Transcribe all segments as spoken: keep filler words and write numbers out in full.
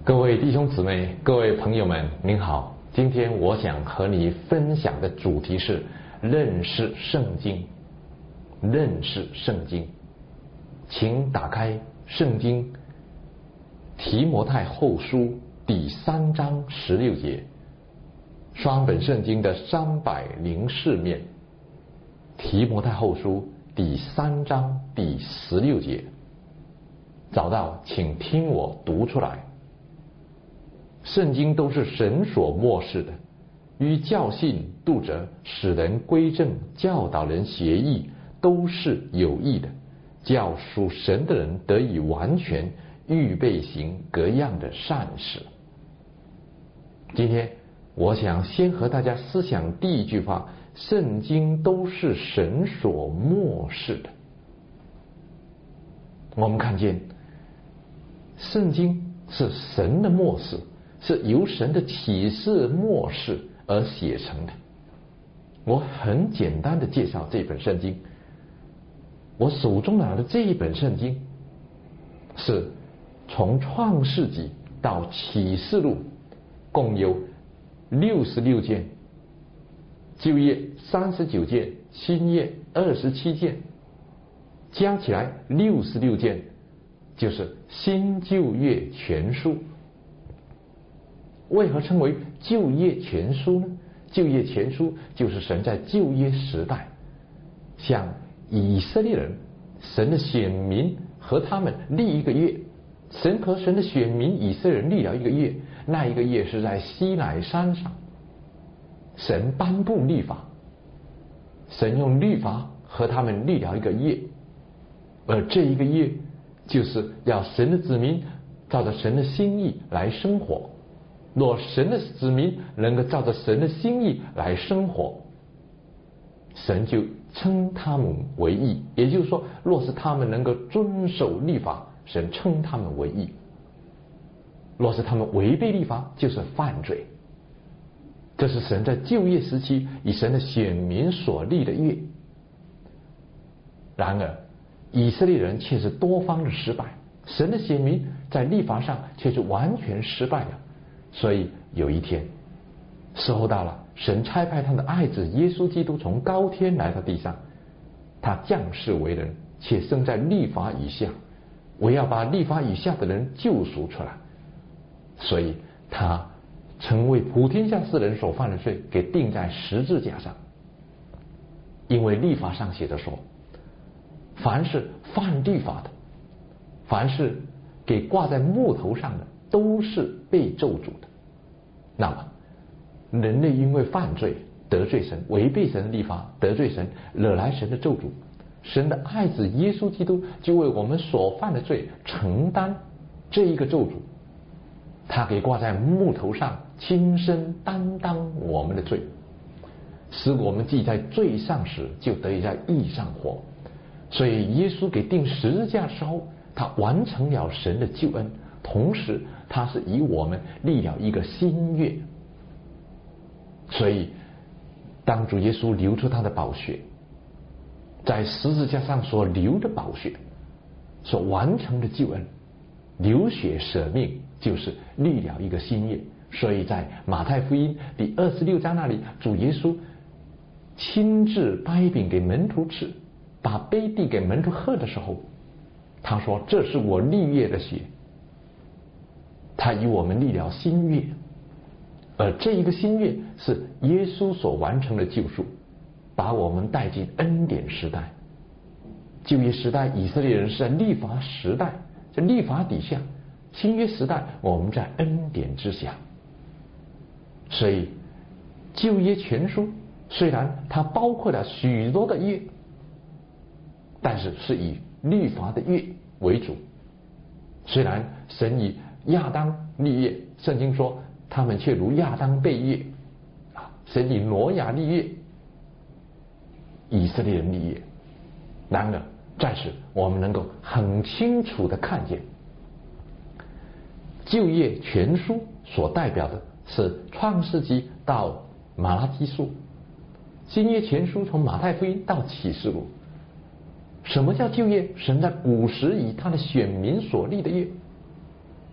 各位弟兄姊妹，各位朋友们，您好。今天我想和你分享的主题是认识圣经。认识圣经，请打开圣经提摩太后书第三章十六节，双本圣经的三百零四面。提摩太后书第三章第十六节，找到请听我读出来。圣经都是神所默示的，于教训、督责、使人归正、教导人学义，都是有益的，叫属神的人得以完全，预备行各样的善事。今天我想先和大家思想第一句话：圣经都是神所默示的。我们看见圣经是神的默示，是由神的启示默示而写成的。我很简单的介绍这本圣经。我手中拿的这一本圣经是从创世纪到启示录共有六十六件，旧约三十九件，新约二十七件，加起来六十六件，就是新旧约全书。为何称为旧约全书呢？旧约全书就是神在旧约时代向以色列人，神的选民和他们立一个约。神和神的选民以色列人立了一个约，那一个约是在西乃山上，神颁布律法，神用律法和他们立了一个约，而这一个约就是要神的子民照着神的心意来生活。若神的子民能够照着神的心意来生活，神就称他们为义。也就是说，若是他们能够遵守律法，神称他们为义；若是他们违背律法，就是犯罪。这是神在旧约时期以神的选民所立的约。然而以色列人却是多方的失败，神的选民在律法上却是完全失败了。所以有一天时候到了，神差派他的爱子耶稣基督从高天来到地上，他降世为人，且生在律法以下，我要把律法以下的人救赎出来。所以他曾为普天下世人所犯的罪给钉在十字架上。因为律法上写着说，凡是犯律法的，凡是给挂在木头上的，都是被咒诅的。那么人类因为犯罪得罪神，违背神的律法，得罪神，惹来神的咒诅，神的爱子耶稣基督就为我们所犯的罪承担这一个咒诅。他给挂在木头上，亲身担当我们的罪，使我们既在罪上时，就得以在义上活。所以耶稣给钉十字架的时候，他完成了神的救恩，同时他是以我们立了一个新约。所以当主耶稣流出他的宝血，在十字架上所流的宝血，所完成的救恩，流血舍命，就是立了一个新约。所以在马太福音第二十六章那里，主耶稣亲自掰饼给门徒吃，把杯递给门徒喝的时候，他说，这是我立约的血。他与我们立了新约，而这一个新约是耶稣所完成的救赎，把我们带进恩典时代。旧约时代以色列人是在律法时代，在律法底下；新约时代我们在恩典之下。所以旧约全书虽然它包括了许多的约，但是是以律法的约为主。虽然神以亚当立约，圣经说他们却如亚当背约啊，神以挪亚立约，以色列人立约。然而在此我们能够很清楚的看见，旧约全书所代表的是创世纪到马拉基书，新约全书从马太福音到启示录。什么叫旧约？神在古时以他的选民所立的约。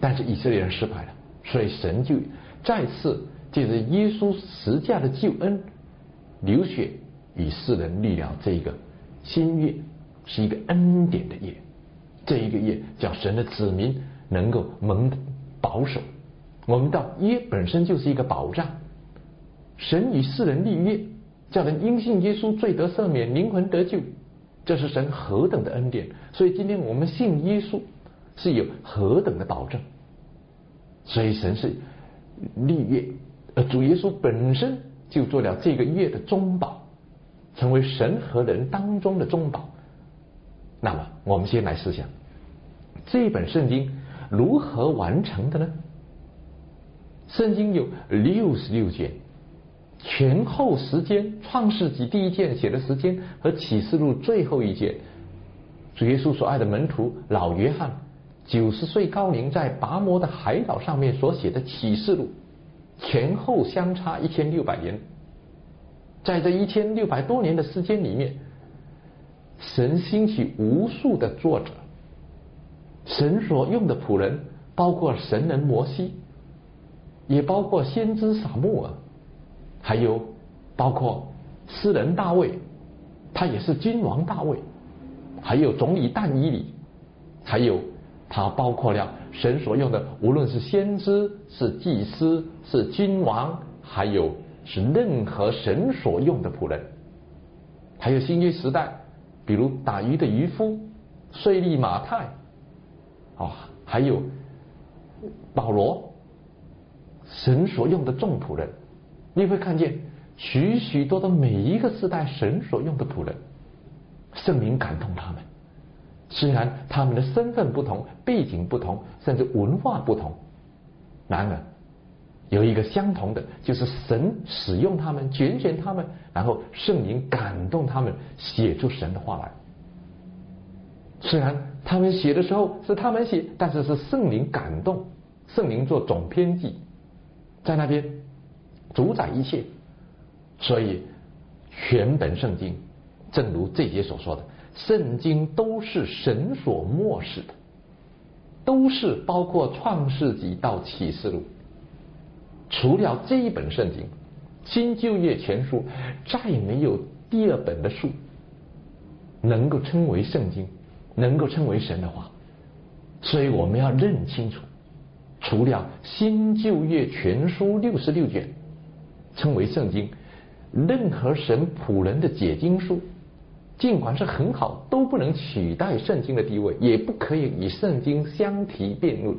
但是以色列人失败了，所以神就再次借着耶稣十架的救恩流血与世人立了这个新约，是一个恩典的约。这一个约叫神的子民能够蒙保守。我们到约本身就是一个保障，神与世人立约，叫人因信耶稣罪得赦免，灵魂得救，这是神何等的恩典。所以今天我们信耶稣是有何等的保证。所以神是立约，而主耶稣本身就做了这个约的中保，成为神和人当中的中保。那么我们先来思想这本圣经如何完成的呢？圣经有六十六卷，前后时间，创世纪第一卷写的时间和启示录最后一卷，主耶稣所爱的门徒老约翰九十岁高龄在拔摩的海岛上面所写的启示录，前后相差一千六百年。在这一千六百多年的时间里面，神兴起无数的作者，神所用的仆人包括神人摩西，也包括先知撒母耳，还有包括诗人大卫，他也是君王大卫，还有总理但以理，还有他包括了神所用的无论是先知，是祭司，是君王，还有是任何神所用的仆人。还有新约时代比如打鱼的渔夫、税吏马太、哦、还有保罗，神所用的众仆人。你会看见许许多多每一个时代神所用的仆人，圣灵感动他们，虽然他们的身份不同，背景不同，甚至文化不同，然而有一个相同的，就是神使用他们，拣选他们，然后圣灵感动他们写出神的话来。虽然他们写的时候是他们写，但是是圣灵感动，圣灵做总编辑，在那边主宰一切。所以全本圣经正如这节所说的，圣经都是神所默示的，都是包括创世纪到启示录。除了这一本圣经，新旧约全书再没有第二本的书能够称为圣经，能够称为神的话。所以我们要认清楚，除了新旧约全书六十六卷称为圣经，任何神仆人的解经书尽管是很好，都不能取代圣经的地位，也不可以与圣经相提辩论。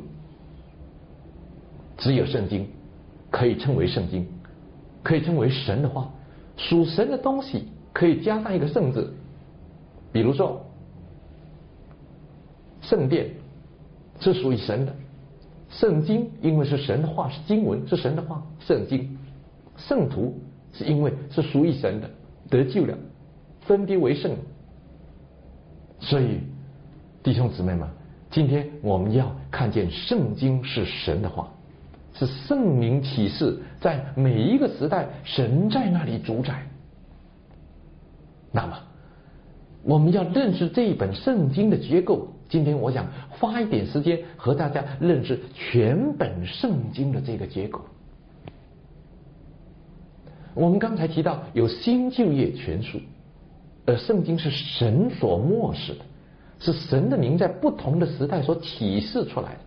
只有圣经可以称为圣经，可以称为神的话。属神的东西可以加上一个圣字，比如说圣殿是属于神的，圣经因为是神的话，是经文，是神的话，圣经。圣徒是因为是属于神的，得救了，分别为圣。所以弟兄姊妹们，今天我们要看见圣经是神的话，是圣灵启示，在每一个时代神在那里主宰。那么我们要认识这一本圣经的结构，今天我想花一点时间和大家认识全本圣经的这个结构。我们刚才提到有新旧约全书，而圣经是神所默示的，是神的名在不同的时代所启示出来的。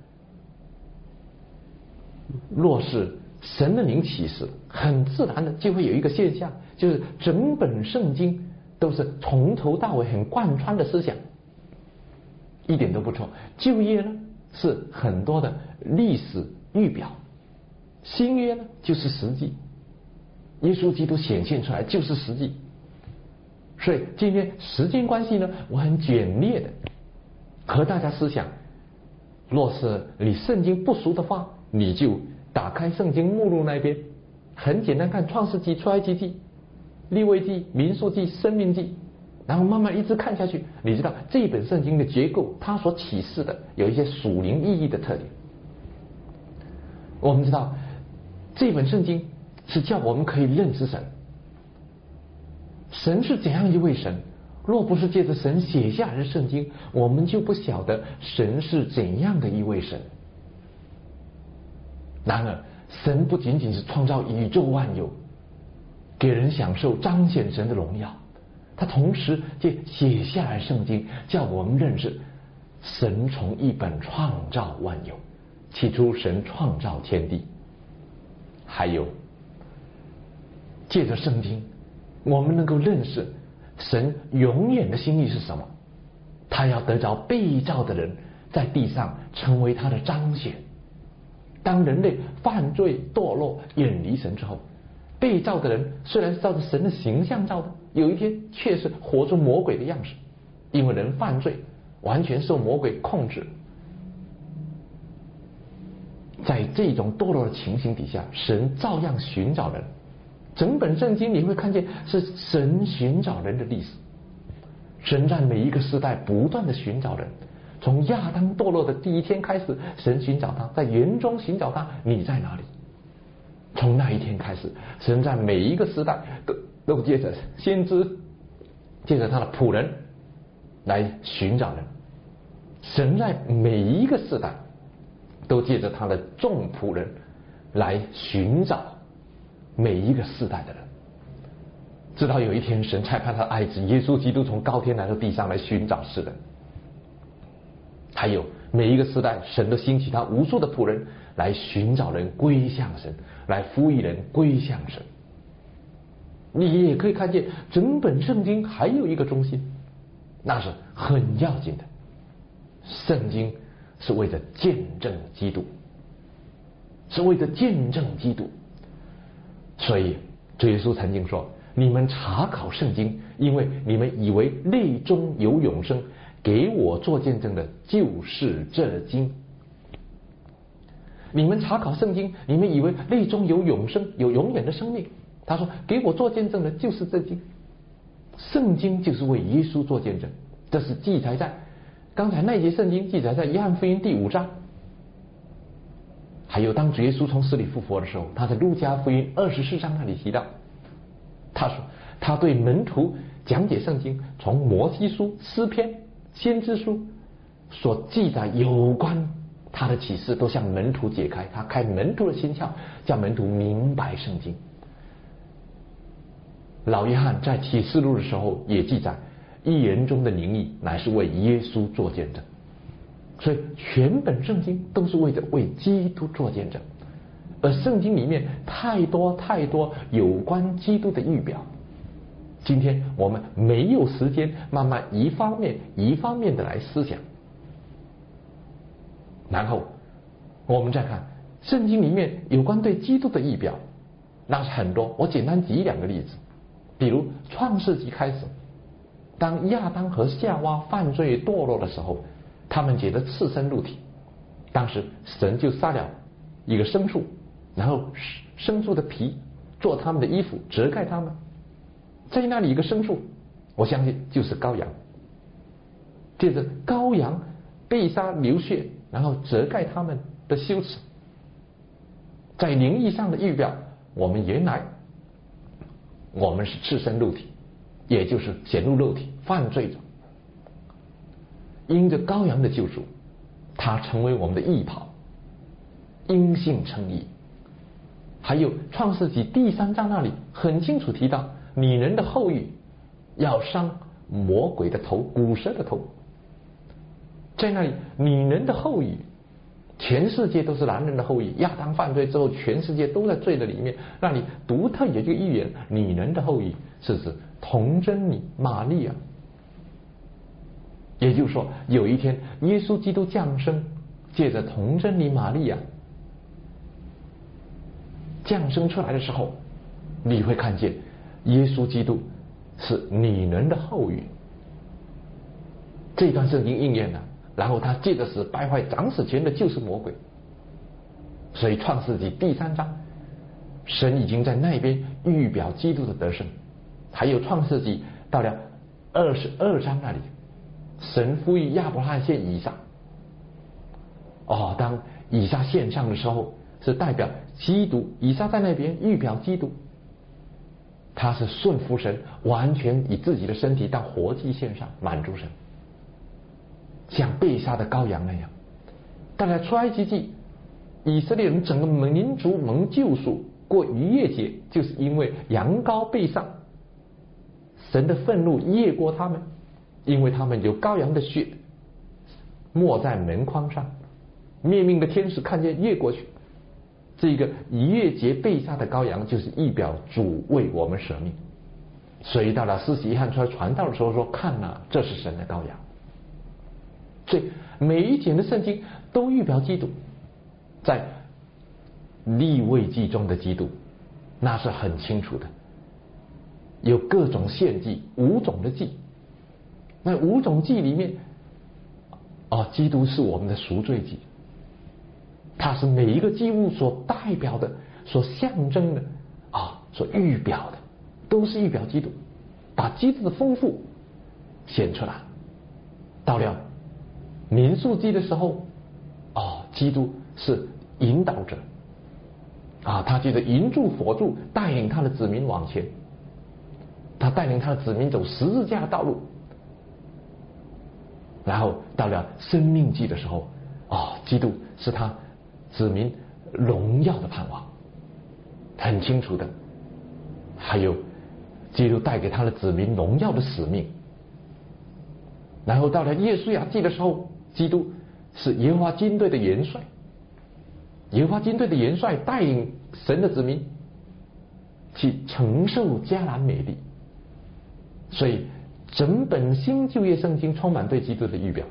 若是神的名启示，很自然的就会有一个现象，就是整本圣经都是从头到尾很贯穿的思想，一点都不错。旧约呢是很多的历史预表，新约呢就是实际，耶稣基督显现出来就是实际。所以今天时间关系呢，我很简略的和大家思想，若是你圣经不熟的话，你就打开圣经目录那边，很简单看创世纪、出埃及记、利未记、民数记、申命记，然后慢慢一直看下去，你知道这本圣经的结构，它所启示的有一些属灵意义的特点。我们知道这本圣经是叫我们可以认识神，神是怎样一位神，若不是借着神写下的圣经，我们就不晓得神是怎样的一位神。 然而，神不仅仅是创造宇宙万有，给人享受彰显神的荣耀，他同时借写下来圣经，叫我们认识神从一本创造万有。起初神创造天地，还有借着圣经，我们能够认识神永远的心意是什么。他要得着被造的人在地上成为他的彰显。当人类犯罪堕落远离神之后，被造的人虽然是照着神的形象造的，有一天却是活出魔鬼的样式，因为人犯罪完全受魔鬼控制。在这种堕落的情形底下，神照样寻找人。整本圣经你会看见是神寻找人的历史。神在每一个时代不断的寻找人，从亚当堕落的第一天开始，神寻找他，在园中寻找他，你在哪里？从那一天开始，神在每一个时代都都借着先知，借着他的仆人来寻找人。神在每一个时代都借着他的众仆人来寻找每一个世代的人。直到有一天，神差派他的爱子耶稣基督从高天来到地上来寻找世人。还有每一个时代，神都兴起他无数的仆人来寻找人归向神，来呼吁人归向神。你也可以看见整本圣经还有一个中心，那是很要紧的。圣经是为了见证基督，是为了见证基督。所以主耶稣曾经说，你们查考圣经，因为你们以为内中有永生，给我做见证的就是这经。你们查考圣经，你们以为内中有永生，有永远的生命。他说给我做见证的就是这经。圣经就是为耶稣做见证，这是记载在刚才那节圣经记载在约翰福音第五章。还有当主耶稣从死里复活的时候，他在路加福音二十四章那里提到，他说他对门徒讲解圣经，从摩西书、诗篇、先知书所记载有关他的启示，都向门徒解开，他开门徒的心窍，叫门徒明白圣经。老约翰在启示录的时候也记载，一人中的灵意乃是为耶稣做见证。所以全本圣经都是为着为基督做见证。而圣经里面太多太多有关基督的预表，今天我们没有时间慢慢一方面一方面的来思想。然后我们再看圣经里面有关对基督的预表，那是很多。我简单举两个例子，比如创世纪开始，当亚当和夏娃犯罪堕落的时候，他们觉得赤身露体，当时神就杀了一个牲畜，然后牲畜的皮做他们的衣服，遮盖他们。在那里一个牲畜，我相信就是羔羊。接着羔羊被杀流血，然后遮盖他们的羞耻。在灵异上的预表，我们原来我们是赤身露体，也就是显露肉体犯罪者。因着羔羊的救赎，他成为我们的义袍，因信称义。还有创世纪第三章那里很清楚提到，女人的后裔要伤魔鬼的头，古蛇的头。在那里女人的后裔，全世界都是男人的后裔。亚当犯罪之后，全世界都在罪的里面。那里独特有一个预言，女人的后裔是指童贞女玛利亚。也就是说，有一天耶稣基督降生，借着童贞女玛利亚降生出来的时候，你会看见耶稣基督是女人的后裔。这段圣经应验了，然后他借着死败坏掌死权的就是魔鬼。所以创世纪第三章，神已经在那边预表基督的得胜。还有创世纪到了二十二章那里，神呼吁亚伯拉罕献以撒。哦，当以撒献上的时候，是代表基督，以撒在那边预表基督，他是顺服神，完全以自己的身体当活祭献上，满足神，像被杀的羔羊那样。当然出埃及记以色列人整个民族蒙救赎过逾越节，就是因为羊羔背上，神的愤怒越过他们，因为他们有羔羊的血抹在门框上，灭命的天使看见越过去。这个逾越节被杀的羔羊就是预表主为我们舍命，所以到了施洗约翰出来传道的时候说，看哪，这是神的羔羊。所以每一节的圣经都预表基督，在利未记中的基督那是很清楚的，有各种献祭，五种的祭，那五种祭里面哦，基督是我们的赎罪祭，它是每一个祭物所代表的，所象征的啊，所预表的，都是预表基督，把基督的丰富显出来。到了民数记的时候，哦，基督是引导者啊，他借着银柱火柱带领他的子民往前，他带领他的子民走十字架的道路。然后到了生命记的时候，哦，基督是他子民荣耀的盼望，很清楚的。还有基督带给他的子民荣耀的使命。然后到了约书亚记的时候，基督是耶和华军队的元帅，耶和华军队的元帅带领神的子民去承受迦南美地。所以整本新旧约圣经充满对基督的预表。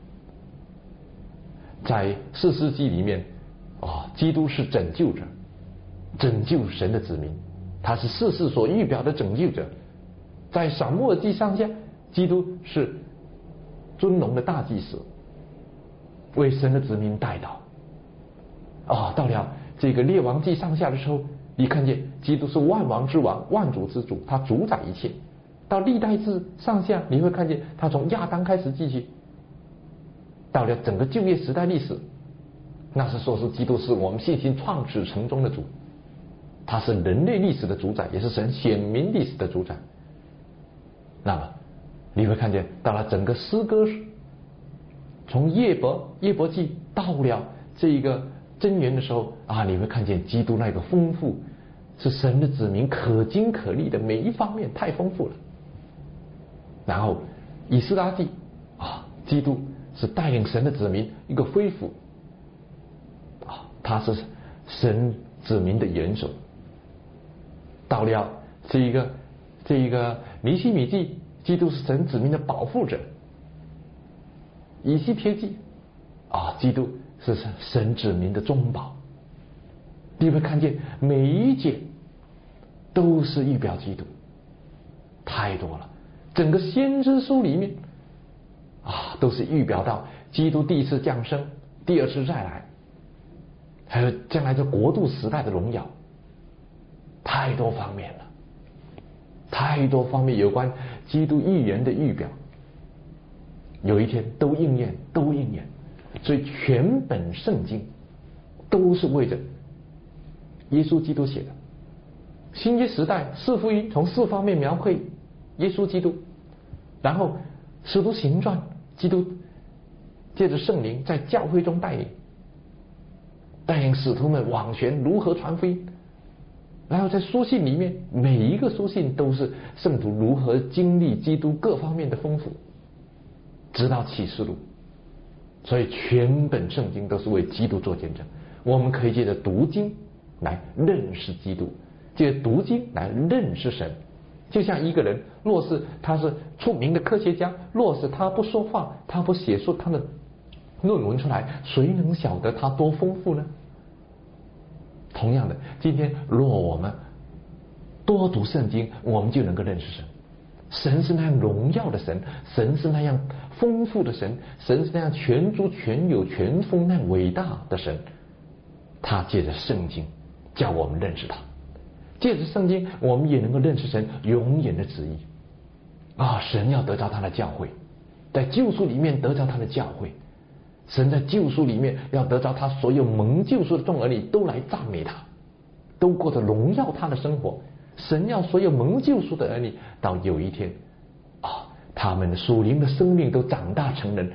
在士师记里面，哦，基督是拯救者，拯救神的子民，他是世事所预表的拯救者。在撒母耳记上下，基督是尊荣的大祭司，为神的子民代祷。哦，到了这个列王记上下的时候，你看见基督是万王之王，万主之主，他主宰一切。到历代志上下，你会看见他从亚当开始记起，到了整个旧约时代历史，那是说是基督是我们信心创始成终的主，他是人类历史的主宰，也是神显明历史的主宰。那么你会看见到了整个诗歌，从约伯约伯记到了这一个箴言的时候啊，你会看见基督那个丰富，是神的子民可经可历的，每一方面太丰富了。然后以斯拉记啊，基督是带领神的子民一个恢复啊，他是神子民的元首。到了这一个这一个尼希米记，基督是神子民的保护者。以西帖记啊，基督是神子民的中保。你会看见每一节都是预表基督，太多了。整个先知书里面啊，都是预表到基督第一次降生，第二次再来，还有将来这国度时代的荣耀，太多方面了，太多方面有关基督预言的预表，有一天都应验，都应验。所以全本圣经都是为着耶稣基督写的。新约时代四福音从四方面描绘耶稣基督，然后使徒行传，基督借着圣灵在教会中带领带领使徒们往前如何传福音，然后在书信里面每一个书信都是圣徒如何经历基督各方面的丰富，直到启示录。所以全本圣经都是为基督做见证。我们可以借着读经来认识基督，借着读经来认识神。就像一个人，若是他是出名的科学家，若是他不说话，他不写出他的论文出来，谁能晓得他多丰富呢？同样的，今天若我们多读圣经，我们就能够认识神。神是那样荣耀的神，神是那样丰富的神，神是那样全知全有全丰那样伟大的神。他借着圣经叫我们认识他，借着圣经我们也能够认识神永远的旨意啊！神要得着他的教会，在救赎里面得着他的教会，神在救赎里面要得着他所有蒙救赎的众儿女都来赞美他，都过着荣耀他的生活。神要所有蒙救赎的儿女到有一天啊，他们的属灵的生命都长大成人，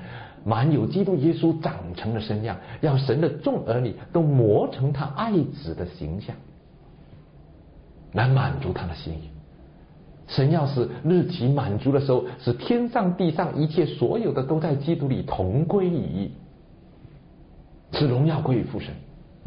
满有基督耶稣长成的身样，要神的众儿女都磨成他爱子的形象，来满足他的心意。神要是日期满足的时候，使天上地上一切所有的都在基督里同归于一，使荣耀归于父神。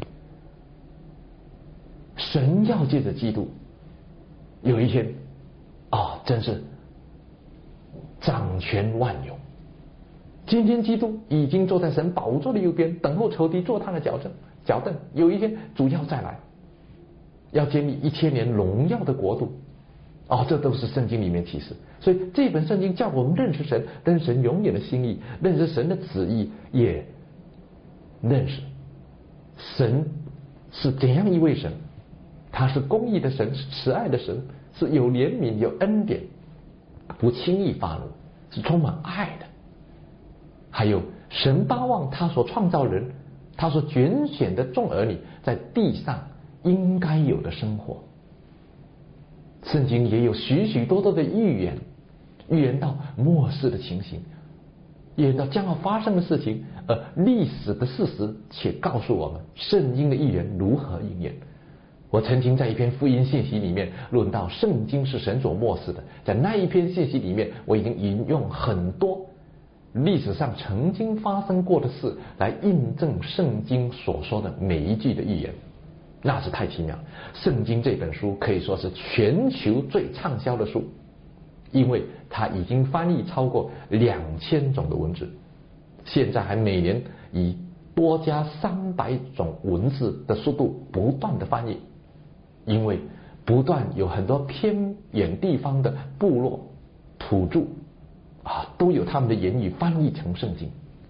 神要借着基督有一天啊，真是掌权万有。今天基督已经坐在神宝座的右边，等候仇敌坐他的脚凳脚凳有一天主要再来，要建立一千年荣耀的国度。哦，这都是圣经里面启示。所以这本圣经叫我们认识神，认识神永远的心意，认识神的旨意，也认识神是怎样一位神。他是公义的神，是慈爱的神，是有怜悯有恩典，不轻易发怒，是充满爱的。还有神巴望他所创造人，他所拣选的众儿女在地上应该有的生活。圣经也有许许多多的预言，预言到末世的情形，预言到将要发生的事情，而历史的事实且告诉我们圣经的预言如何应验。我曾经在一篇福音信息里面论到圣经是神所默示的，在那一篇信息里面，我已经引用很多历史上曾经发生过的事来印证圣经所说的每一句的预言。那是太奇妙。圣经这本书可以说是全球最畅销的书，因为它已经翻译超过两千种的文字，现在还每年以多加三百种文字的速度不断的翻译，因为不断有很多偏远地方的部落土著啊，都有他们的言语翻译成圣经。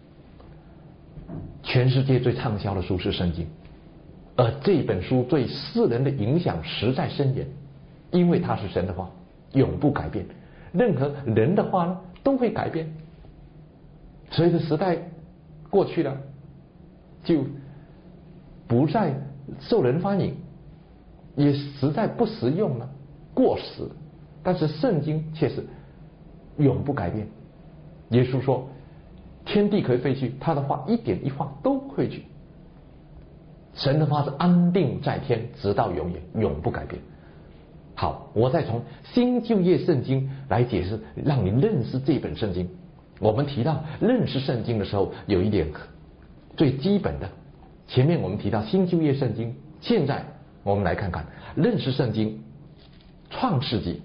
全世界最畅销的书是圣经，而这本书对世人的影响实在深远，因为它是神的话，永不改变。任何人的话呢，都会改变。随着时代过去了，就不再受人欢迎，也实在不实用了，过时。但是圣经却是永不改变。耶稣说，天地可以废去，他的话一点一画都会去。神的话是安定在天，直到永远，永不改变。好，我再从新旧约圣经来解释，让你认识这本圣经。我们提到认识圣经的时候，有一点最基本的，前面我们提到新旧约圣经，现在我们来看看认识圣经。创世纪，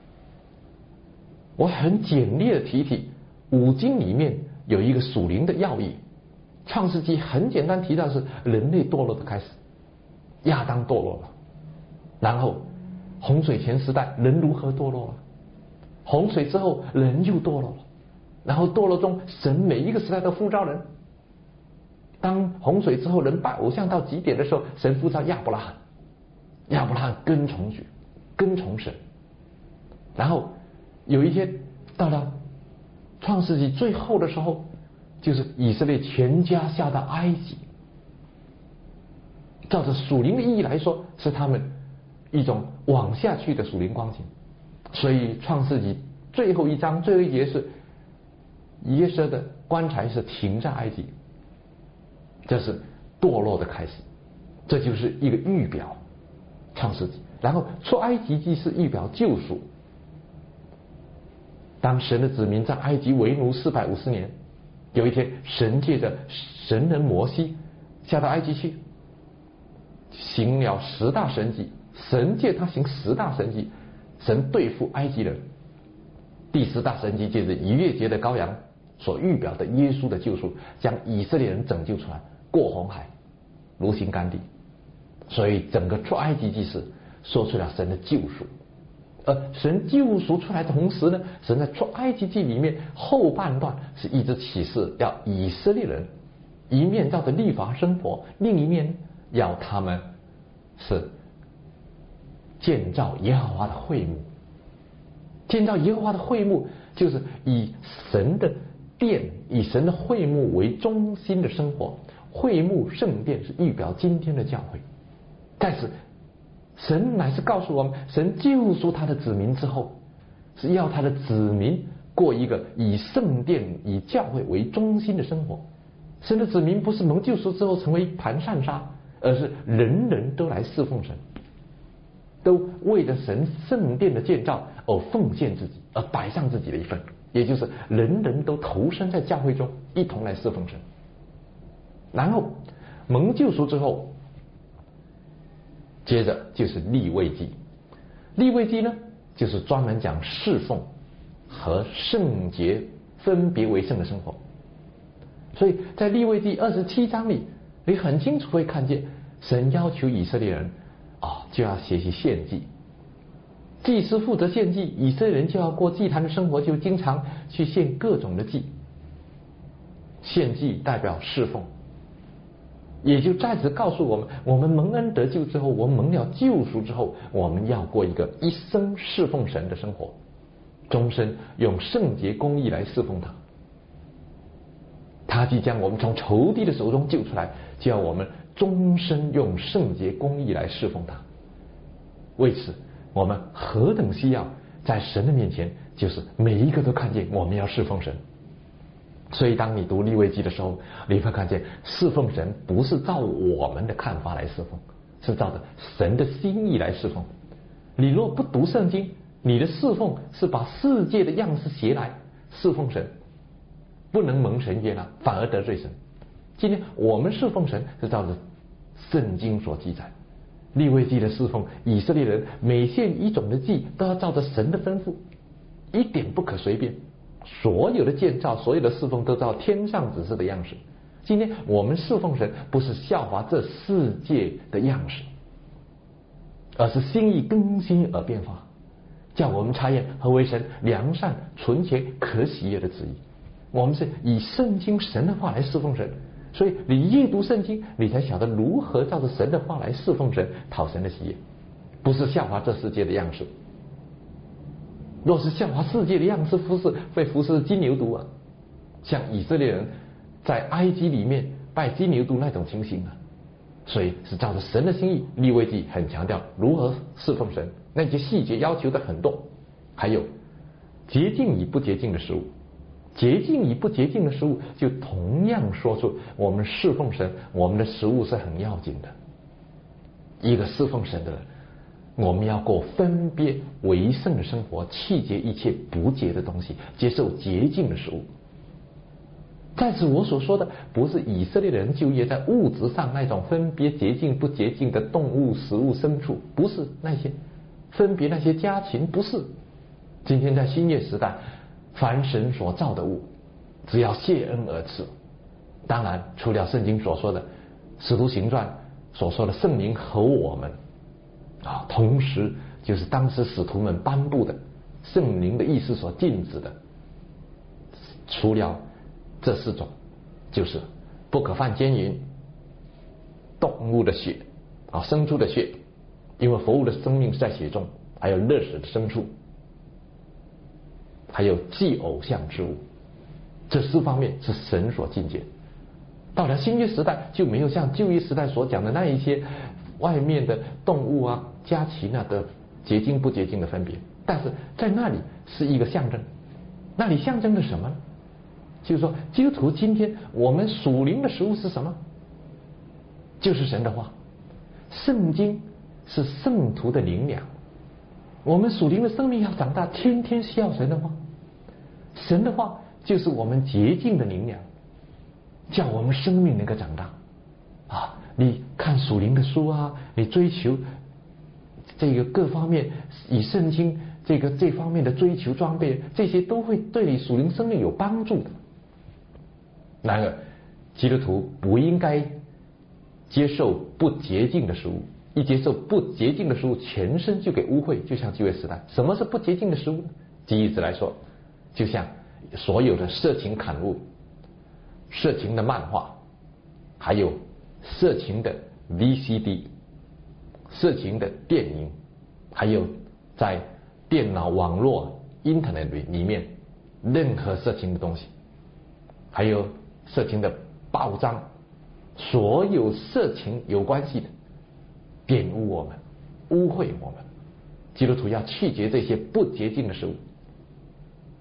我很简略的提提五经里面有一个属灵的要义。创世纪很简单提到是人类堕落的开始，亚当堕落了，然后洪水前时代人如何堕落了，洪水之后人又堕落了，然后堕落中神每一个时代都呼召人。当洪水之后人拜偶像到极点的时候，神呼召亚伯拉罕，亚伯拉罕跟从主，跟从神。然后有一天到了创世纪最后的时候，就是以色列全家下到埃及，照着属灵的意义来说，是他们一种往下去的属灵光景。所以创世纪最后一章最后一节是耶稣的棺材是停在埃及，这是堕落的开始，这就是一个预表创世纪。然后出埃及记是预表救赎，当神的子民在埃及为奴四百五十年，有一天神借着神人摩西下到埃及去，行了十大神迹。神借他行十大神迹，神对付埃及人。第十大神迹借着逾越节的羔羊所预表的耶稣的救赎，将以色列人拯救出来，过红海，如行干地。所以整个出埃及记是说出了神的救赎。而神救赎出来的同时呢，神在出埃及记里面后半段是一直启示要以色列人一面照着律法生活，另一面要他们是建造耶和华的会幕。建造耶和华的会幕就是以神的殿，以神的会幕为中心的生活。会幕圣殿是预表今天的教会。但是神乃是告诉我们，神救赎他的子民之后，是要他的子民过一个以圣殿、以教会为中心的生活。神的子民不是蒙救赎之后成为一盘散沙，而是人人都来侍奉神，都为了神圣殿的建造而奉献自己，而摆上自己的一份，也就是人人都投身在教会中，一同来侍奉神。然后蒙救赎之后，接着就是利未记。利未记呢，就是专门讲侍奉和圣洁分别为圣的生活。所以在利未记二十七章里，你很清楚会看见神要求以色列人啊、哦，就要学习献祭。祭司负责献祭，以色列人就要过祭坛的生活，就经常去献各种的祭。献祭代表侍奉，也就在此告诉我们，我们蒙恩得救之后，我们蒙了救赎之后，我们要过一个一生侍奉神的生活，终身用圣洁公义来侍奉他。他既将我们从仇敌的手中救出来，就要我们终身用圣洁公义来侍奉他。为此，我们何等需要在神的面前，就是每一个都看见我们要侍奉神。所以当你读利未记的时候，你会看见侍奉神不是照我们的看法来侍奉，是照着神的心意来侍奉。你若不读圣经，你的侍奉是把世界的样式学来侍奉神，不能蒙神悦纳，反而得罪神。今天我们侍奉神是照着圣经所记载，利未记的侍奉，以色列人每献一种的祭都要照着神的吩咐，一点不可随便。所有的建造，所有的侍奉都照天上指示的样式。今天我们侍奉神，不是效法这世界的样式，而是心意更新而变化，叫我们察验何为神良善、纯洁、可喜悦的旨意。我们是以圣经神的话来侍奉神，所以你阅读圣经，你才晓得如何照着神的话来侍奉神，讨神的喜悦，不是效法这世界的样式。若是效法世界的样式服侍，会服侍金牛犊啊，像以色列人在埃及里面拜金牛犊那种情形啊。所以是照着神的心意。利未记很强调如何侍奉神，那些细节要求的很多。还有洁净与不洁净的食物，洁净与不洁净的食物就同样说出我们侍奉神，我们的食物是很要紧的。一个侍奉神的人，我们要过分别为圣的生活，弃绝一切不洁的东西，接受洁净的食物。在此我所说的不是以色列人就业在物质上那种分别洁净不洁净的动物、食物、牲畜，不是那些分别那些家禽，不是。今天在新约时代，凡神所造的物，只要谢恩而吃。当然除了圣经所说的使徒行传所说的圣灵和我们啊，同时就是当时使徒们颁布的圣灵的意思所禁止的，除了这四种，就是不可犯奸淫，动物的血啊，牲畜的血，因为活物的生命是在血中，还有热死的牲畜，还有祭偶像之物，这四方面是神所禁戒。到了新约时代，就没有像旧约时代所讲的那一些外面的动物啊、家禽啊的洁净不洁净的分别，但是在那里是一个象征。那里象征的什么呢？就是说基督徒今天我们属灵的食物是什么？就是神的话。圣经是圣徒的灵粮，我们属灵的生命要长大，天天需要神的话。神的话就是我们洁净的灵粮，叫我们生命能够长大啊！你看属灵的书啊，你追求这个各方面以圣经这个这方面的追求装备，这些都会对你属灵生命有帮助的。然而基督徒不应该接受不洁净的食物，一接受不洁净的食物，全身就给污秽，就像旧约时代。什么是不洁净的食物呢？举例子来说，就像所有的色情刊物、色情的漫画，还有色情的 V C D、 色情的电影，还有在电脑网络 Internet 里面任何色情的东西，还有色情的报章，所有色情有关系的玷污我们、污秽我们。基督徒要拒绝这些不洁净的食物。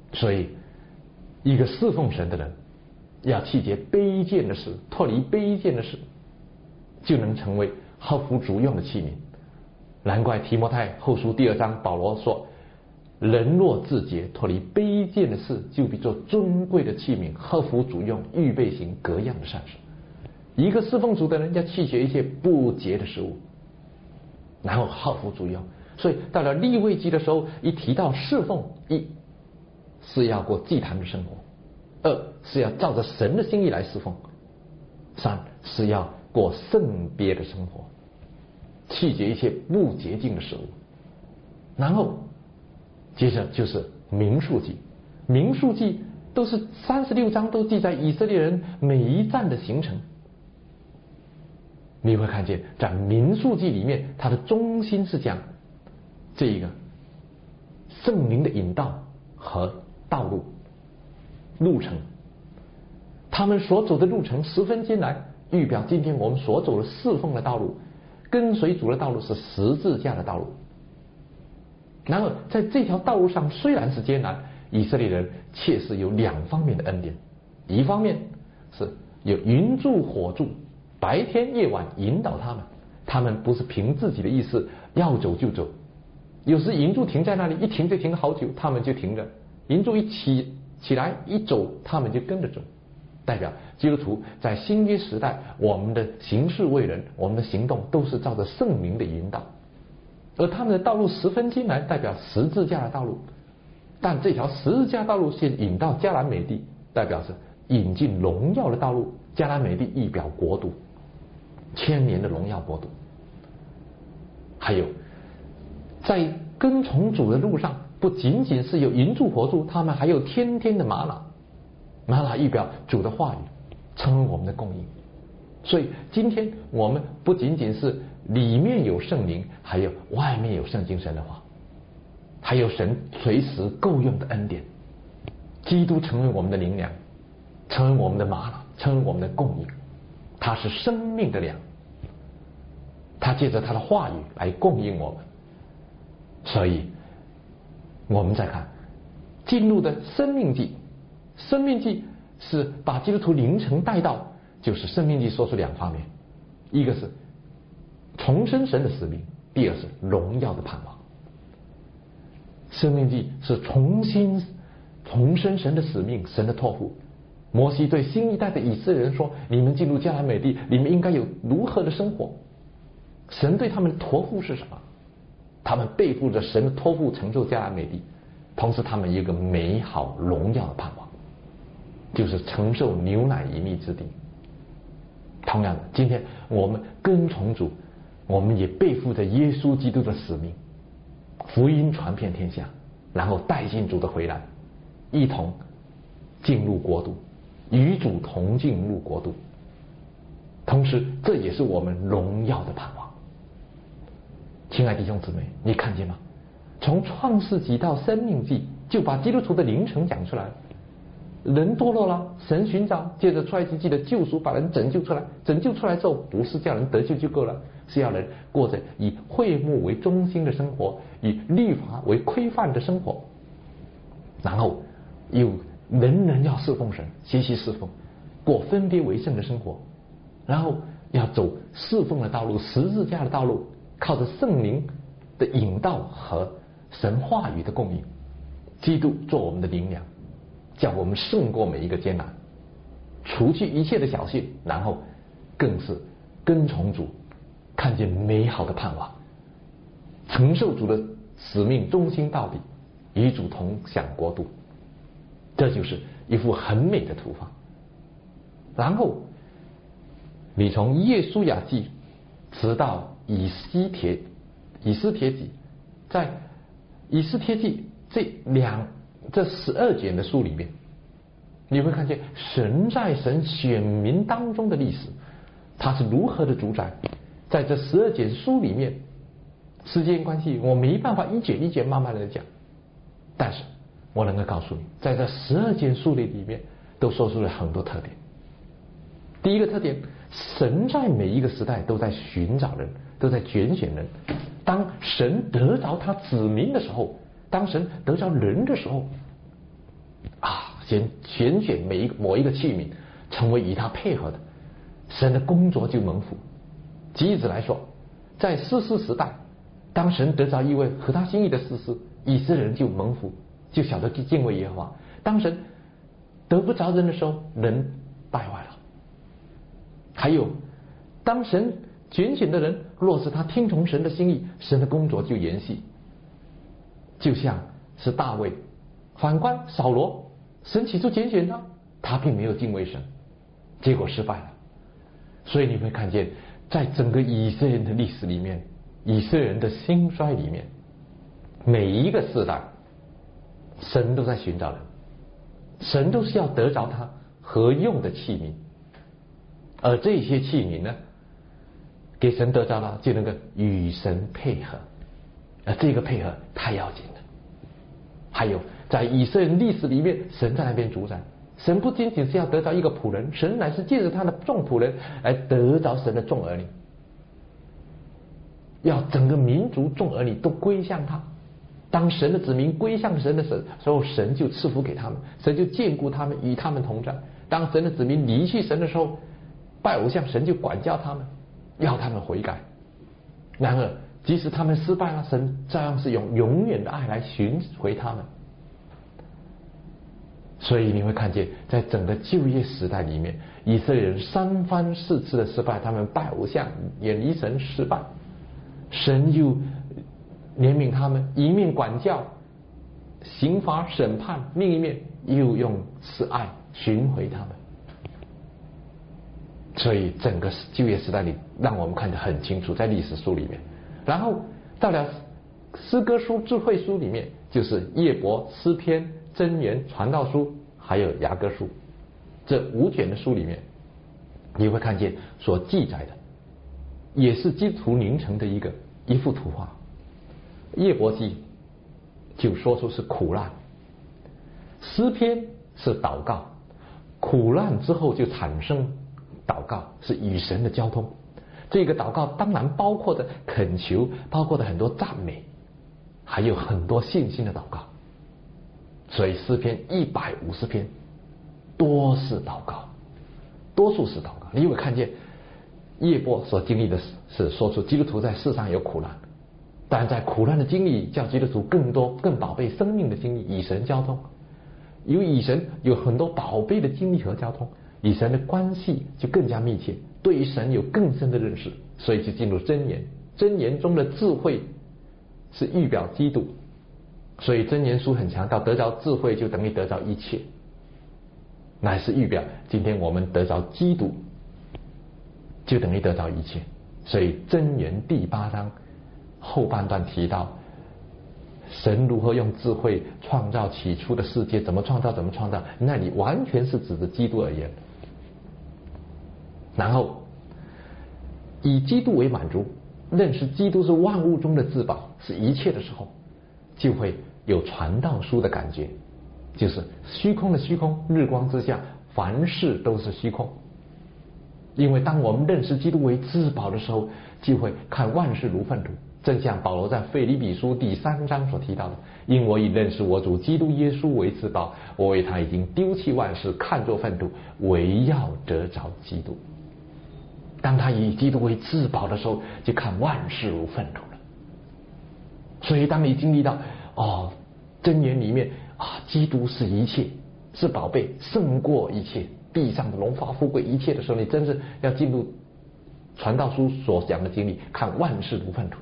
所以一个侍奉神的人要弃绝卑贱的事，脱离卑贱的事，就能成为合乎主用的器皿。难怪提摩太后书第二章保罗说，人若自洁，脱离卑贱的事，就必做尊贵的器皿，合乎主用，预备行各样的善事。一个侍奉主的人要弃绝一些不洁的事物，然后合乎主用。所以到了利未记的时候，一提到侍奉，一是要过祭坛的生活，二是要照着神的心意来侍奉，三是要过圣别的生活，弃绝一些不洁净的事物。然后接着就是民数记，民数记都是三十六章都记载以色列人每一站的行程。你会看见在民数记里面，它的中心是讲这一个圣灵的引导和道路路程，他们所走的路程十分艰难，预表今天我们所走的侍奉的道路，跟随主的道路是十字架的道路。然而在这条道路上虽然是艰难，以色列人确实有两方面的恩典，一方面是有云柱火柱白天夜晚引导他们，他们不是凭自己的意思要走就走，有时云柱停在那里，一停就停好久，他们就停着，云柱一起起来一走，他们就跟着走。代表基督徒在新约时代，我们的行事为人，我们的行动都是照着圣灵的引导，而他们的道路十分艰难，代表十字架的道路。但这条十字架道路是引到迦南美地，代表是引进荣耀的道路。迦南美地意表国度，千年的荣耀国度。还有在跟从主的路上，不仅仅是有云柱火柱，他们还有天天的玛瑙，玛瑙预表主的话语，成为我们的供应。所以今天我们不仅仅是里面有圣灵，还有外面有圣经神的话，还有神随时够用的恩典。基督成为我们的灵粮，成为我们的玛瑙，成为我们的供应。他是生命的粮，他借着他的话语来供应我们。所以我们再看进入的生命记，生命记是把基督徒灵程带到，就是生命记说出两方面，一个是重生神的使命，第二是荣耀的盼望。生命记是重新重生神的使命，神的托付。摩西对新一代的以色列人说，你们进入迦南美地，你们应该有如何的生活。神对他们的托付是什么？他们背负着神的托付成就迦南美地，同时他们有一个美好荣耀的盼望，就是承受牛奶与蜜之地。同样的，今天我们跟从主，我们也背负着耶稣基督的使命，福音传遍天下，然后带进主的回来，一同进入国度，与主同进入国度。同时这也是我们荣耀的盼望。亲爱弟兄姊妹，你看见吗？从创世纪到生命记，就把基督徒的灵程讲出来了。人堕落了，神寻找，借着出埃及记的救赎把人拯救出来。拯救出来之后，不是叫人得救就够了，是要人过着以会幕为中心的生活，以律法为规范的生活。然后有人人要侍奉神，学习侍奉，过分别为圣的生活，然后要走侍奉的道路，十字架的道路，靠着圣灵的引导和神话语的供应，基督做我们的灵粮，叫我们胜过每一个艰难，除去一切的侥幸，然后更是跟从主，看见美好的盼望，承受主的使命，忠心到底，与主同享国度。这就是一幅很美的图画。然后你从耶书亚记直到以西帖以斯帖记，在以斯帖记这两这十二卷的书里面，你会看见神在神选民当中的历史，他是如何的主宰。在这十二卷书里面，时间关系我没办法一卷一卷慢慢的讲，但是我能够告诉你，在这十二卷书里里面都说出了很多特点。第一个特点，神在每一个时代都在寻找人，都在拣选人。当神得着他子民的时候，当神得着人的时候， 啊，先选选每一个某一个器皿，成为与他配合的，神的工作就蒙福。举例子来说，在士师时代，当神得着一位合他心意的士师，以色列人就蒙福，就晓得去敬畏耶和华。当神得不着人的时候，人败坏了。还有，当神拣选的人，若是他听从神的心意，神的工作就延续。就像是大卫，反观扫罗，神起初拣选他，他并没有敬畏神，结果失败了。所以你会看见，在整个以色列人的历史里面，以色列人的兴衰里面，每一个世代，神都在寻找人，神都是要得着他合用的器皿，而这些器皿呢，给神得着了，就能够与神配合，而这个配合太要紧了。还有在以色列历史里面，神在那边主宰，神不仅仅是要得着一个仆人，神乃是借着他的众仆人来得着神的众儿女，要整个民族众儿女都归向他。当神的子民归向神的时候，神就赐福给他们，神就眷顾他们，与他们同在。当神的子民离去神的时候，拜偶像，神就管教他们，要他们悔改。然而即使他们失败了，神照样是用永远的爱来寻回他们。所以你会看见，在整个旧约时代里面，以色列人三番四次的失败，他们拜偶像，远离神，失败，神又怜悯他们，一面管教、刑罚、审判，另一面又用慈爱寻回他们。所以整个旧约时代里，让我们看得很清楚，在历史书里面。然后到了诗歌书、智慧书里面，就是耶伯、诗篇、箴言、传道书，还有雅歌书，这五卷的书里面，你会看见所记载的，也是基督徒凝成的一个一幅图画。耶伯记就说出是苦难，诗篇是祷告，苦难之后就产生祷告，是与神的交通。这个祷告当然包括的恳求，包括的很多赞美，还有很多信心的祷告。所以诗篇一百五十篇多是祷告，多数是祷告。你有没有看见耶伯所经历的是说出基督徒在世上有苦难，但在苦难的经历叫基督徒更多更宝贝生命的经历，与神交通，有与神有很多宝贝的经历和交通，与神的关系就更加密切，对于神有更深的认识，所以就进入箴言。箴言中的智慧是预表基督，所以箴言书很强调，得着智慧就等于得着一切，乃是预表今天我们得着基督就等于得着一切。所以箴言第八章后半段提到神如何用智慧创造起初的世界，怎么创造怎么创造，那里完全是指着基督而言。然后以基督为满足，认识基督是万物中的至宝，是一切的时候，就会有传道书的感觉，就是虚空的虚空，日光之下凡事都是虚空。因为当我们认识基督为至宝的时候，就会看万事如粪土，正像保罗在腓立比书第三章所提到的，因我已认识我主基督耶稣为至宝，我为他已经丢弃万事，看作粪土，唯要得着基督。当他以基督为至宝的时候，就看万事如粪土了。所以当你经历到哦，箴言里面啊，基督是一切，是宝贝，胜过一切，地上的荣华富贵一切的时候，你真是要进入传道书所讲的经历，看万事如粪土。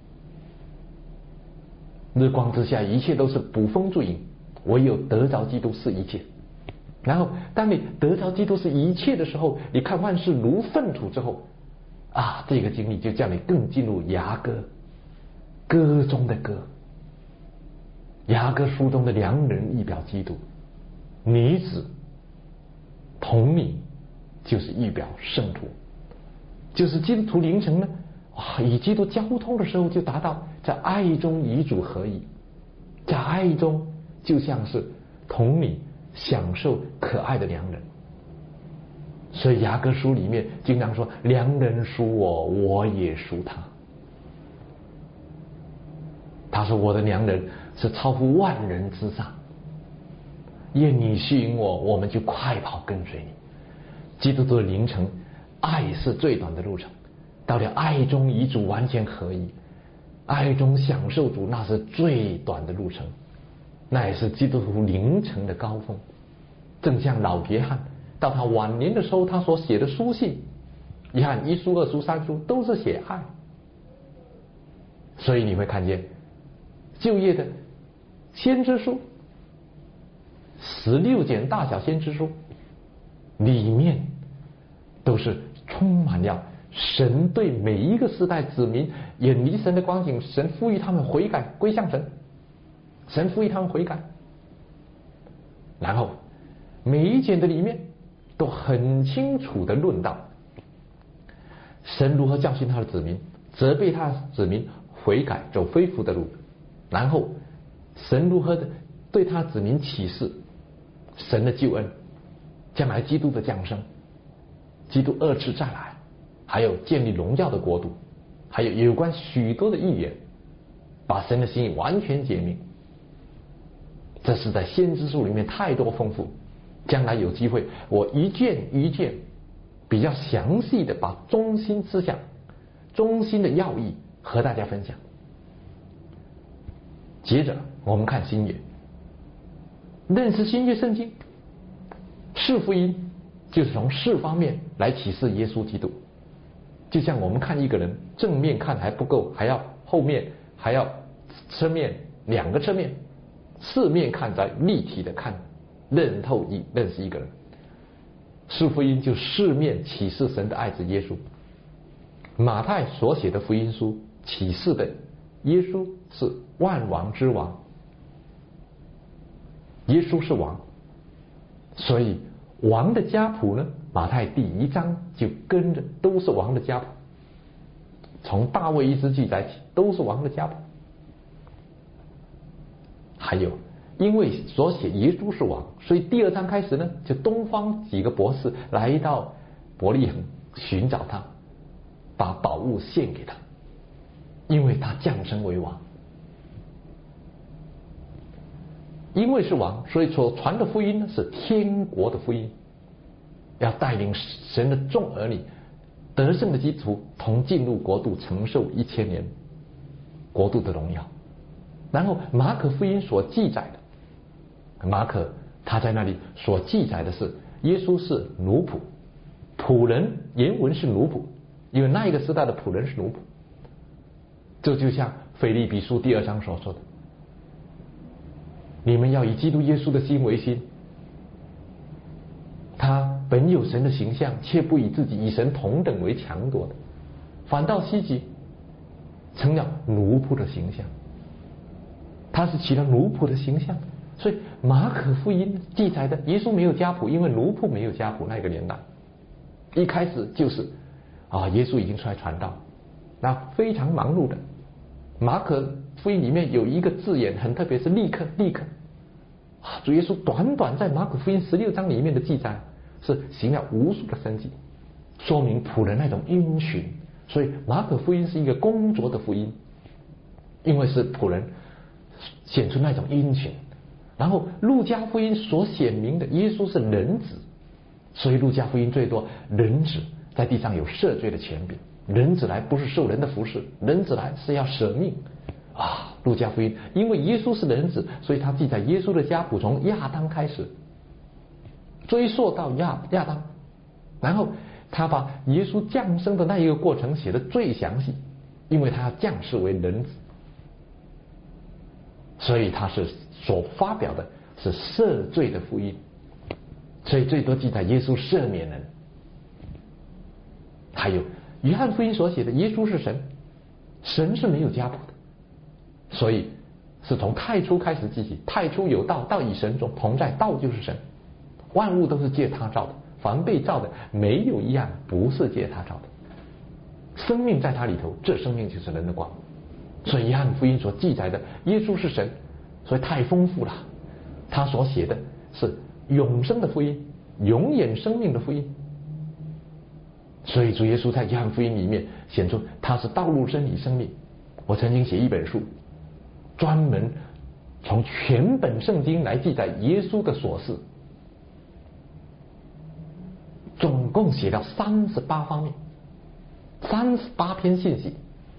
日光之下一切都是捕风捉影，唯有得着基督是一切。然后当你得着基督是一切的时候，你看万事如粪土之后啊，这个经历就叫你更进入雅歌，歌中的歌。雅歌书中的良人预表基督，女子童女就是预表圣徒，就是基督徒灵成呢，哇，与基督交通的时候就达到在爱中与主合一，在爱中就像是童女享受可爱的良人。所以雅歌书里面经常说，良人属我，我也属他。他说我的良人是超乎万人之上， 愿你吸引我，我们就快跑跟随你。基督徒的灵程，爱是最短的路程，到了爱中与主完全合一，爱中享受主，那是最短的路程，那也是基督徒灵程的高峰。正像老约翰到他晚年的时候，他所写的书信，约翰一书、二书、三书都是写爱。所以你会看见旧约的先知书，十六卷大小先知书里面都是充满了神对每一个时代子民远离神的光景，神呼吁他们悔改归向神，神呼吁他们悔改。然后每一卷的里面都很清楚的论到神如何教训他的子民，责备他的子民悔改走非福的路，然后神如何的对他子民启示神的救恩，将来基督的降生，基督二次再来，还有建立荣耀的国度，还有有关许多的预言，把神的心意完全解明。这是在先知书里面太多丰富，将来有机会我一卷一卷比较详细的把中心思想、中心的要义和大家分享。接着我们看新约，认识新约圣经，四福音就是从四方面来启示耶稣基督。就像我们看一个人，正面看还不够，还要后面还要侧面两个侧面，四面看才立体的看，认透一认识一个人。四福音就四面启示神的爱子耶稣。马太所写的福音书启示的耶稣是万王之王，耶稣是王，所以王的家谱呢，马太第一章就跟着都是王的家谱，从大卫一直记载起都是王的家谱。还有因为所写耶稣是王，所以第二章开始呢，就东方几个博士来到伯利恒寻找他，把宝物献给他，因为他降生为王。因为是王，所以所传的福音呢是天国的福音，要带领神的众儿女得胜的基督徒同进入国度，承受一千年国度的荣耀。然后马可福音所记载的，马可他在那里所记载的是耶稣是奴仆，仆人原文是奴仆，因为那一个时代的仆人是奴仆。这就像腓立比书第二章所说的，你们要以基督耶稣的心为心，他本有神的形象，却不以自己与神同等为强夺的，反倒希奇成了奴仆的形象。他是起了奴仆的形象，所以马可福音记载的耶稣没有家谱，因为奴仆没有家谱。那个年代一开始就是啊，耶稣已经出来传道，那非常忙碌的。马可福音里面有一个字眼很特别，是立刻立刻啊，主耶稣短短在马可福音十六章里面的记载是行了无数的神迹，说明仆人那种殷勤。所以马可福音是一个工作的福音，因为是仆人显出那种殷勤。然后路加福音所显明的耶稣是人子，所以路加福音最多人子在地上有赦罪的权柄，人子来不是受人的服侍，人子来是要舍命啊。路加福音因为耶稣是人子，所以他记载耶稣的家谱从亚当开始追溯到亚亚当，然后他把耶稣降生的那一个过程写得最详细，因为他要降世为人子，所以他是所发表的是赦罪的福音，所以最多记载耶稣赦免人。还有约翰福音所写的耶稣是神，神是没有家谱的，所以是从太初开始记起，太初有道，道与神中同在，道就是神，万物都是借他造的，凡被造的没有一样不是借他造的，生命在他里头，这生命就是人的光。所以约翰福音所记载的耶稣是神，所以太丰富了。他所写的是永生的福音，永远生命的福音。所以主耶稣在约翰福音里面显出他是道路真理生命。我曾经写一本书专门从全本圣经来记载耶稣的琐事，总共写了三十八方面，三十八篇信息，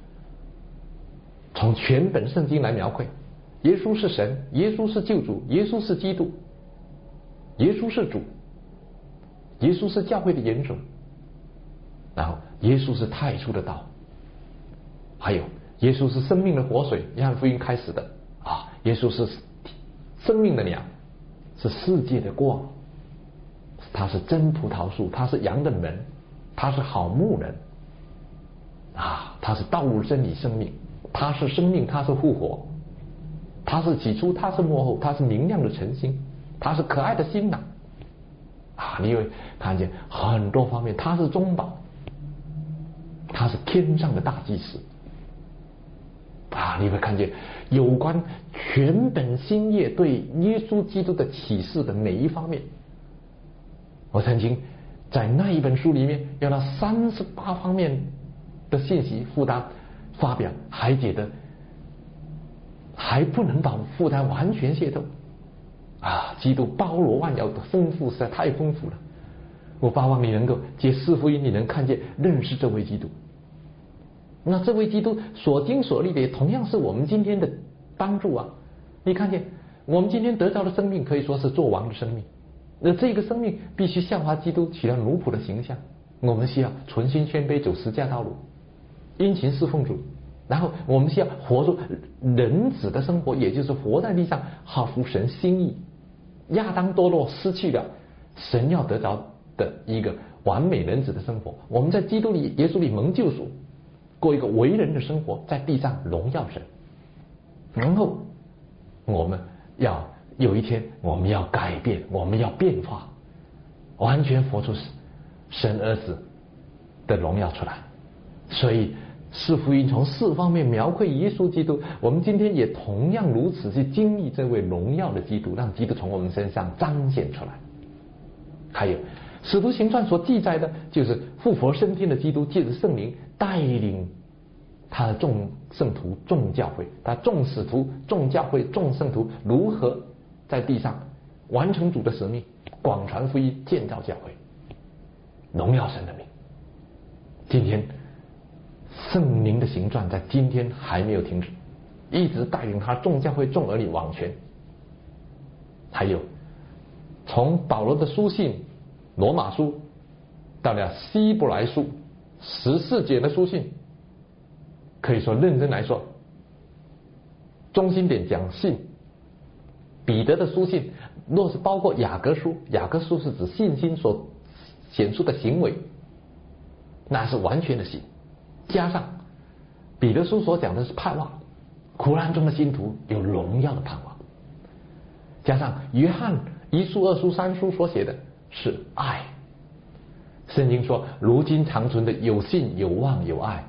从全本圣经来描绘耶稣是神，耶稣是救主，耶稣是基督，耶稣是主，耶稣是教会的元首，然后耶稣是太初的道，还有耶稣是生命的活水，约翰福音开始的啊，耶稣是生命的粮，是世界的光，他是真葡萄树，他是羊的门，他是好牧人啊，他是道路真理生命，他是生命，他是复活，他是起初，他是末后，他是明亮的晨星，他是可爱的新郎啊！你会看见很多方面，他是中保，他是天上的大祭司啊！你会看见有关全本新约对耶稣基督的启示的每一方面。我曾经在那一本书里面用了三十八方面的信息负担发表，还觉得还不能把负担完全泄透啊！基督包罗万有的丰富实在太丰富了。我盼望你能够借四福音，你能看见认识这位基督。那这位基督所经所历的也同样是我们今天的帮助啊！你看见我们今天得到的生命可以说是作王的生命，那这个生命必须效法基督，取了奴仆的形象。我们需要存心谦卑，走十架道路，殷勤侍奉主，然后我们需要活出人子的生活，也就是活在地上好服神心意。亚当堕落失去了神要得着的一个完美人子的生活，我们在基督里耶稣里蒙救赎，过一个为人的生活，在地上荣耀神。然后我们要有一天我们要改变，我们要变化，完全活出神儿子的荣耀出来。所以四福音从四方面描绘耶稣基督，我们今天也同样如此去经历这位荣耀的基督，让基督从我们身上彰显出来。还有使徒行传所记载的就是复活升天的基督借着圣灵带领他的众圣徒众教会，他众使徒众教会众圣徒如何在地上完成主的使命，广传福音，建造教会，荣耀神的名。今天圣灵的行传在今天还没有停止，一直带领他众教会众儿女往前。还有从保罗的书信罗马书到了希伯来书十四节的书信，可以说认真来说中心点讲信。彼得的书信若是包括雅各书，雅各书是指信心所显出的行为，那是完全的信，加上彼得书所讲的是盼望，苦难中的信徒有荣耀的盼望，加上约翰一书二书三书所写的是爱。圣经说如今长存的有信有望有爱，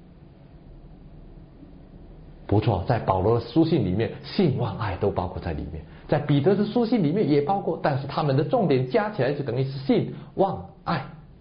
不错，在保罗的书信里面信望爱都包括在里面，在彼得的书信里面也包括，但是他们的重点加起来就等于是信望爱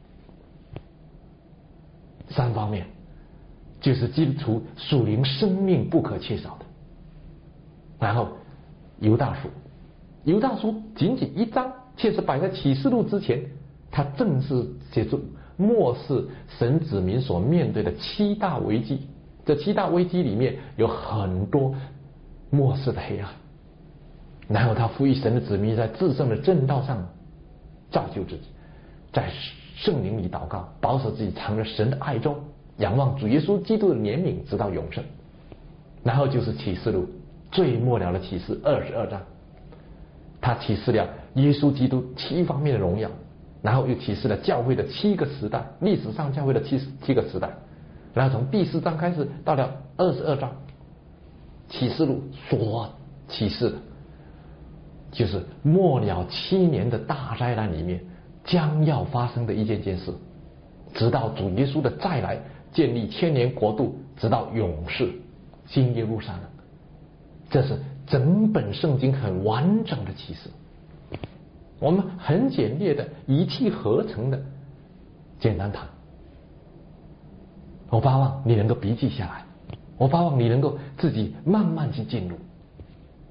三方面，就是基督徒属灵生命不可缺少的。然后犹大书，犹大书仅仅一章，却是摆在启示录之前，它正是写出末世神子民所面对的七大危机。这七大危机里面有很多末世的黑暗，然后他呼吁神的子民在至圣的正道上造就自己，在圣灵里祷告，保守自己藏在神的爱中，仰望主耶稣基督的怜悯直到永生。然后就是启示录最末了的启示二十二章，他启示了耶稣基督七方面的荣耀，然后又启示了教会的七个时代，历史上教会的七七个时代。然后从第四章开始到了二十二章，启示录所启示的就是末了七年的大灾难里面将要发生的一件件事，直到主耶稣的再来，建立千年国度，直到永世新耶路撒冷。这是整本圣经很完整的启示，我们很简略的一气呵成的简单谈。我盼望你能够笔记下来，我盼望你能够自己慢慢去进入。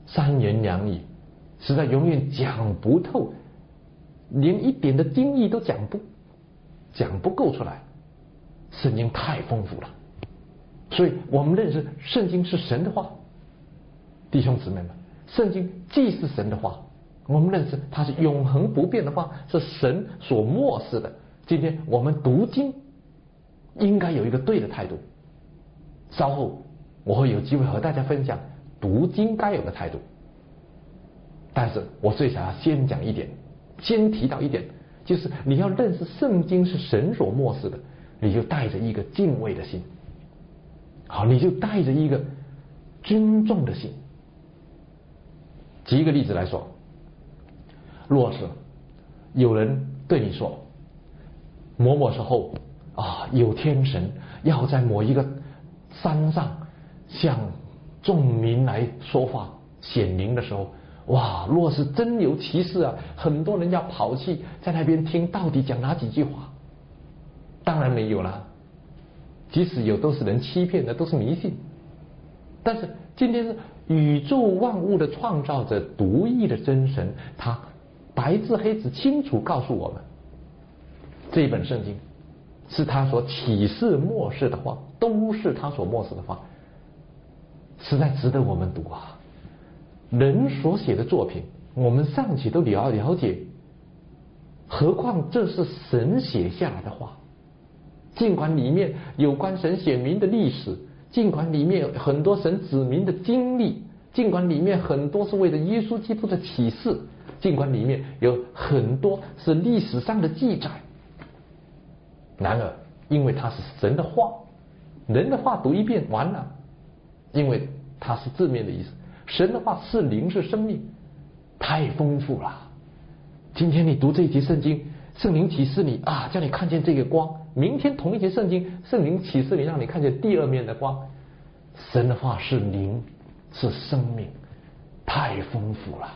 三言两语，实在永远讲不透，连一点的经义都讲不讲不够出来。圣经太丰富了，所以我们认识圣经是神的话。弟兄姊妹们，圣经既是神的话，我们认识它是永恒不变的话，是神所默示的。今天我们读经应该有一个对的态度，稍后我会有机会和大家分享读经该有的态度。但是我最想要先讲一点，先提到一点，就是你要认识圣经是神所默示的，你就带着一个敬畏的心，好，你就带着一个尊重的心。举一个例子来说，若是有人对你说某某时候啊，有天神要在某一个山上向众民来说话显灵的时候，哇，若是真有其事啊，很多人要跑去在那边听到底讲哪几句话。当然没有啦，即使有都是人欺骗的，都是迷信。但是今天是宇宙万物的创造者独一的真神，他白字黑字清楚告诉我们，这本圣经是他所启示默示的话，都是他所默示的话，实在值得我们读啊。人所写的作品我们尚且都了了解，何况这是神写下来的话。尽管里面有关神显明的历史，尽管里面有很多神指明的经历，尽管里面很多是为了耶稣基督的启示，尽管里面有很多是历史上的记载，然而因为它是神的话，人的话读一遍完了，因为它是字面的意思，神的话是灵是生命，太丰富了。今天你读这一节圣经，圣灵启示你啊，叫你看见这个光，明天同一节圣经，圣灵启示你，让你看见第二面的光。神的话是灵是生命，太丰富了。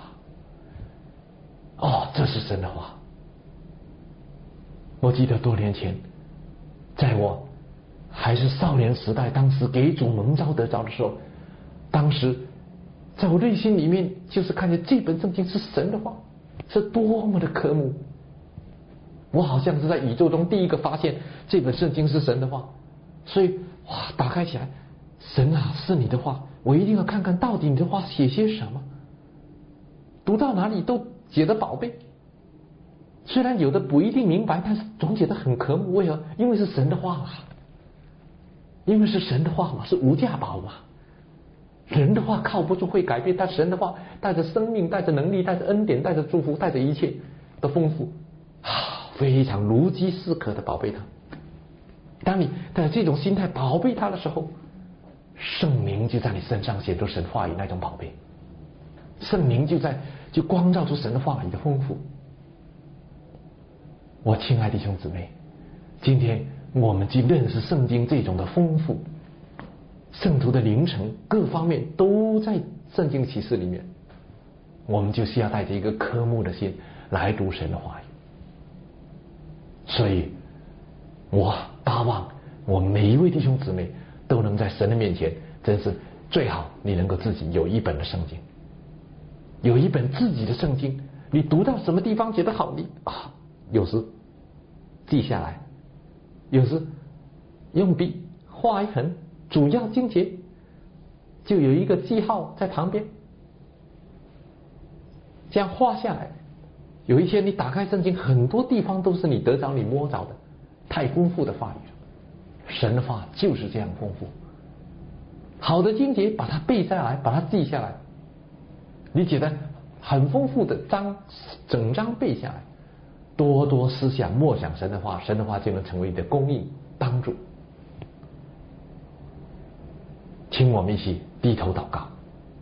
哦，这是神的话。我记得多年前在我还是少年时代，当时给主蒙召得着的时候，当时在我内心里面就是看见这本圣经是神的话，是多么的渴慕。我好像是在宇宙中第一个发现这本圣经是神的话，所以哇，打开起来，神啊，是你的话，我一定要看看到底你的话写些什么。读到哪里都觉得宝贝，虽然有的不一定明白，但是总觉得很渴慕。为何？因为是神的话嘛，因为是神的话嘛，是无价宝嘛。人的话靠不住会改变，但神的话带着生命，带着能力，带着恩典，带着祝福，带着一切的丰富啊，非常如饥似渴的宝贝它。当你带着这种心态宝贝它的时候，圣灵就在你身上显出神话语那种宝贝，圣灵就在就光照出神的话语的丰富。我亲爱的弟兄姊妹，今天我们去认识圣经这种的丰富，圣徒的灵程各方面都在圣经启示里面，我们就需要带着一个渴慕的心来读神的话语。所以我巴望我每一位弟兄姊妹都能在神的面前，真是最好你能够自己有一本的圣经，有一本自己的圣经，你读到什么地方觉得好，你啊有时记下来，有时用笔画一横，主要经节就有一个记号在旁边，这样画下来，有一天你打开圣经，很多地方都是你得着你摸着的，太丰富的话语了。神的话就是这样丰富，好的经节把它背下来，把它记下来，你觉得很丰富的章，整章背下来，多多思想默想神的话，神的话就能成为你的供应帮助。请我们一起低头祷告。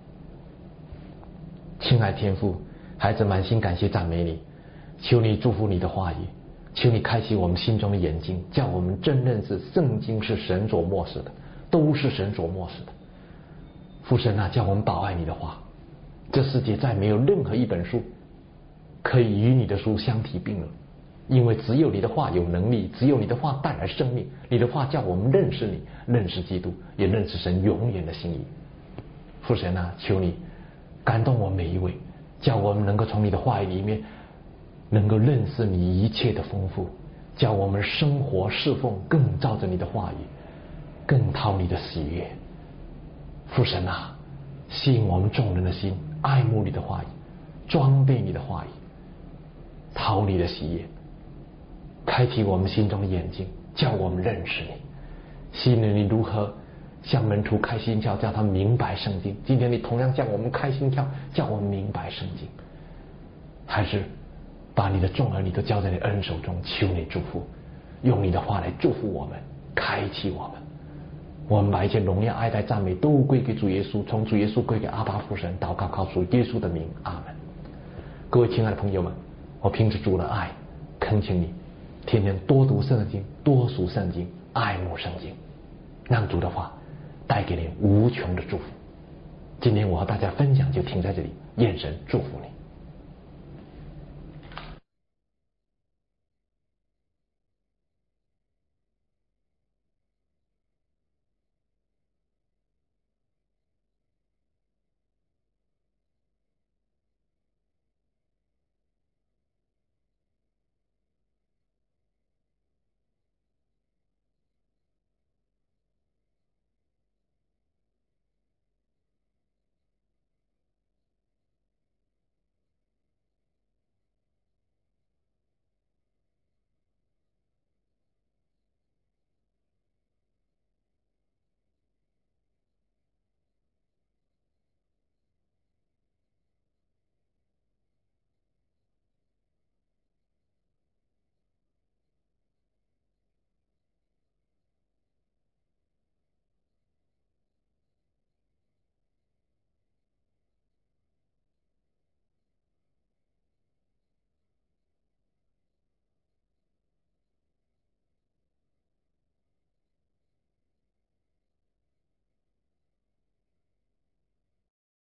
亲爱天父，孩子满心感谢赞美你，求你祝福你的话语，求你开启我们心中的眼睛，叫我们真认识圣经是神所默示的，都是神所默示的。父神啊，叫我们保爱你的话，这世界再没有任何一本书可以与你的书相提并论，因为只有你的话有能力，只有你的话带来生命，你的话叫我们认识你，认识基督，也认识神永远的心意。父神啊，求你感动我们每一位，叫我们能够从你的话语里面能够认识你一切的丰富，叫我们生活侍奉更照着你的话语，更讨你的喜悦。父神啊，吸引我们众人的心，爱慕你的话语，装备你的话语，讨你的喜悦，开启我们心中的眼睛，叫我们认识你。吸引你如何向门徒开心窍，叫他们明白圣经。今天你同样向我们开心窍，叫我们明白圣经。还是把你的众儿女都交在你恩手中，求你祝福，用你的话来祝福我们，开启我们。我们把一切荣耀、爱戴、赞美都归给主耶稣，从主耶稣归给阿爸父神，祷告靠主耶稣的名，阿门。各位亲爱的朋友们，我凭着主的爱恳请你天天多读圣经，多读圣经，爱慕圣经，让主的话带给你无穷的祝福。今天我和大家分享就停在这里，愿神祝福你。